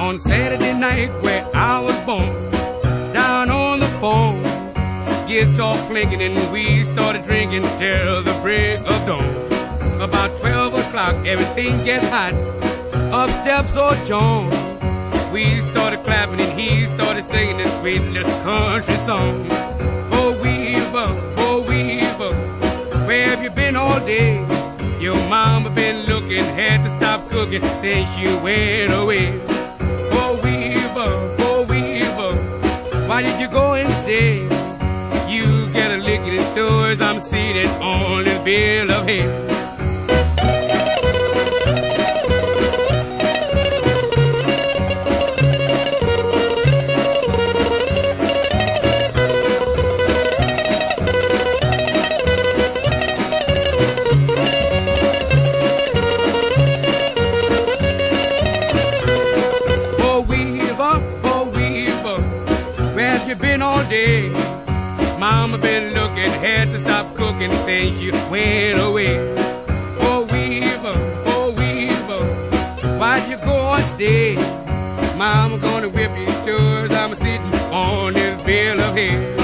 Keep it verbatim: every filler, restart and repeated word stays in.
on Saturday night where I was born. Down on the phone, guitar clinking and we started drinking till the break of dawn. About twelve o'clock, everything get hot. Up steps old John. We started clapping and he started singing this sweet little country song. Oh Weaver, oh Weaver, where have you been all day? Your mama been looking, had to stop cooking since you went away. Oh Weaver, oh Weaver, why did you go and stay? You get a licking and so as I'm seated on this bill of hay. You been all day? Mama been looking, had to stop cooking since you went away. Oh Weaver, oh Weaver, why'd you go and stay? Mama gonna whip you sure as I'm sitting on this bill of hay.